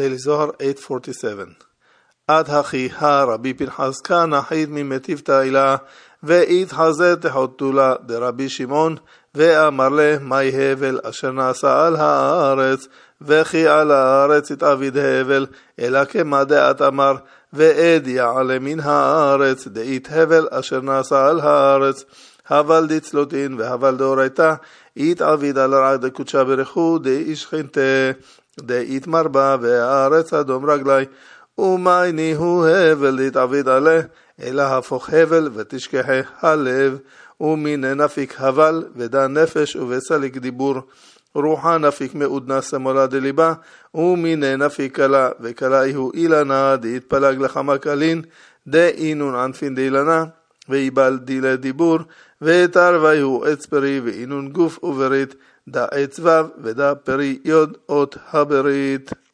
Daily Zohar 847. Ad hachiha Rabbi Pinchas kana hid mimetiv ta'ila ve'it hazet tehotula de Rabbi Shimon ve'amar le mai hevel asher nasa al haaretz vechi al haaretz it avid hevel ela kema de'at amar ve'ed ya'ale min haaretz de'it hevel asher nasa al haaretz haval ditzlotin ve'haval deoraita it avid al ra'ad kutsha berechu de'ish chinte דאית מרבה והארץ אדום רגלי ומייני הוא הבל להתעביד עלה אלא הפוך הבל ותשכחה הלב ומיני נפיק הבל ודן נפש ובסליק דיבור רוחה נפיק מעודנה סמולה דליבה ומיני נפיק קלה וקלה הוא אילנה דהתפלג לחמה קלין דאינון ענפין דאילנה ואיבל דילה דיבור ותרווה הוא עץ פרי ואינון גוף וברית דה עץ וו ודה פרי יוד אות הברית